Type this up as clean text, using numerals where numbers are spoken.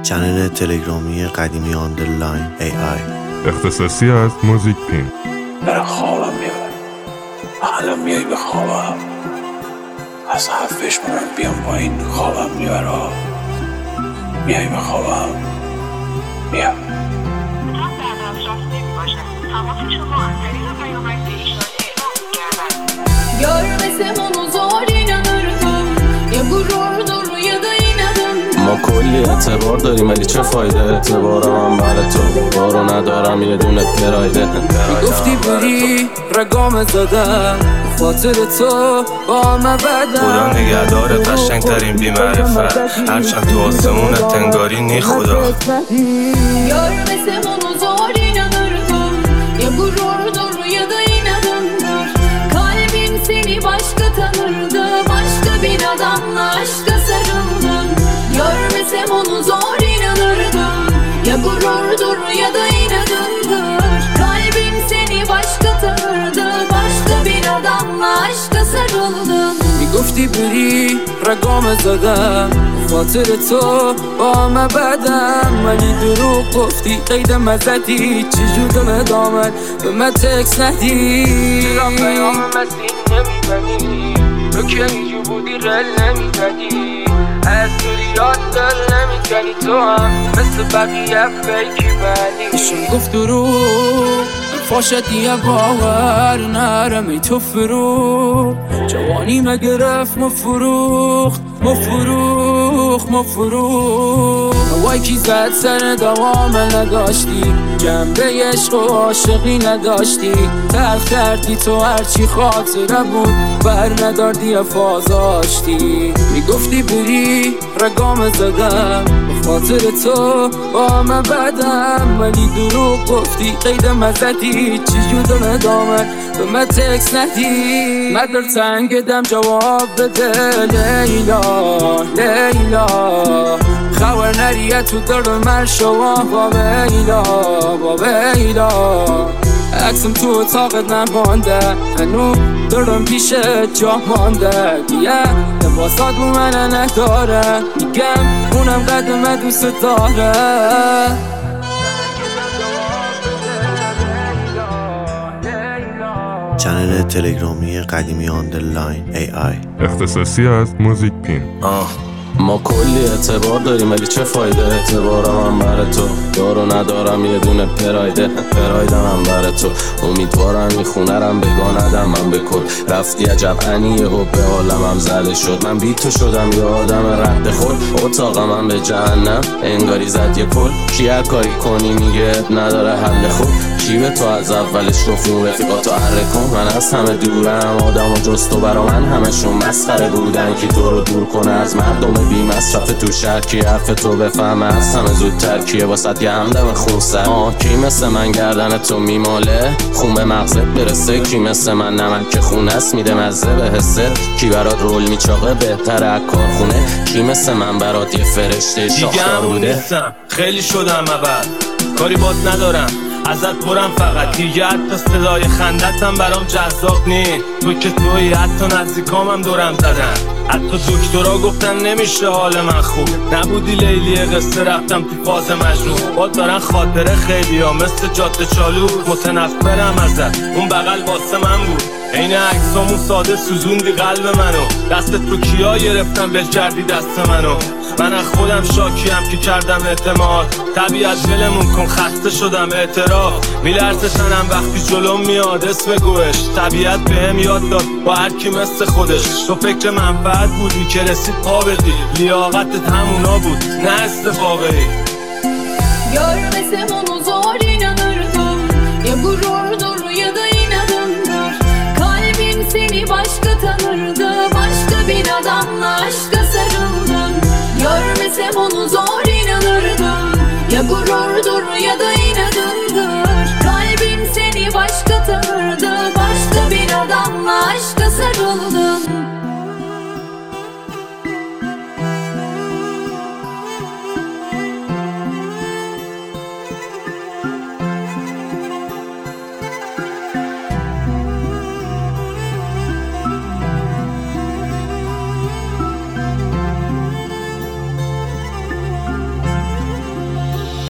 چنل تلگرامی قدیمی آندرلاین AI اختصاصی از موزیک پین. برای خوابم میبرم الان میای به خوابم از حرفش من بیام پایین خوابم میبره میای به خوابم میام Görmesem onu zor inanırdım Ya gururdur ya da inadım ما کلی اعتبار داریم ولی چه فایده اعتبارم هم برای تو بارو ندارم یه دونه پرایده گفتی بری رگام زدم خاطر تو با همه بدم خدا نگهدارت قشنگ ترین بی‌معرفت هرچند تو آسمونت تنگاری نی خدا Görmesem onu zor inanırdım Ya gururdur ya da inadımdır Kalbim seni başka tanırdı Başka bir adamla aşka sarıldım Görmesem onu zor inanırdım Ya gururdur ya da inadımdır Kalbim seni başka tanırdı Başka bir adamla aşka sarıldım میگفتی بری رگام زدم خاطر تو با همه بدم ولی دروغ گفتی قید مزدی چجور دل دامن به من تکس ندی چرا پیام مسیح نمیبنی تو که اینجور بودی رل نمیدنی از دوریات دل نمیکنی تو هم مثل بقیه فیکی بنی ایشون گفت دروغ فاشد یه باور نرم ای تو فروغ جوانی مگرفت مفروخت هوای کی زد سر دوام نداشتی جنبه عشق و عاشقی نداشتی تلخ کردی تو هرچی خاطره بود بر نداردی افازاشتی میگفتی بری رگام زدم به خاطر تو با همه بدم ولی دروغ گفتی قید مزدی چجور دل دامن به من تکس ندی من در تنگ دم جواب بده لیلا خبر نریه تو در من شما با بیلا عکسم تو اتاقت نمانده هنو دارم پیش جا مانده بیه لباسات بو من نداره میگم اونم قدم دوست داره چنل تلگرامی قدیمی آندرلاین AI اختصاصی از موزیک پین. ما کلی اعتبار داریم ولی چه فایده اعتبارم هم برای تو دارو ندارم یه دونه پرایدم هم برای تو امیدوارم این خونرم بگاندم من بکن رفتی عجب انیه و به حالم هم زده شد من بی تو شدم یه آدم رد خود اتاقم هم به جهنم انگاری زد یه پل کی هر کاری کنی میگه نداره حل خود کی به تو از اولش رفون رفیقاتو عره کن من از همه دورم آدم و جز تو برا من همشون مسخره بودن که تو رو دور کنه از مردم بی مصرف تو شهر کی حرف تو بفهمه از همه زودتر کیه واسد یه همدم خون سر کی مثل من گردن تو میماله خون به مغزت برسه کی مثل من نمک که خون است میده مزه به حسه کی برات رول میچاقه بهتر از کارخونه کی مثل من برات یه فرشته شاخدار بوده خیلی شدم عبد کاری بات ندارم ازت برم فقط دیگه حتی صدای خندتم برام جذاب نی تو که توی حتی نزدیکامم دورم زدن حتی دکترها گفتن نمیشه حال من خوب نبودی لیلی قصه رفتم تو فاز مجنون با دارن خاطره خیلی ها مثل جاده چالو متنفرم ازت اون بغل واسه من بود این عکسامون ساده سوزوندی قلب منو دستت رو کیا گرفتم بل کردی دست منو من از خودم شاکیم که کردم اعتماد طبیعت ولمون کن خسته شدم اعتراف میلرزه تنم وقتی جلوم میاد اسم گوش طبیعت بهم یاد داد با هر کی مثل خودش تو فکر منفعت بودی که رسید پا بدی لیاقتت همونا بود نه استفاقی Görmesem onu zor inanırdım Ya gururdur ya da inadımdır Kalbim seni başka tanırdı Başka bir adamla aşka sarıldım Görmesem onu zor inanırdım Ya gururdur ya da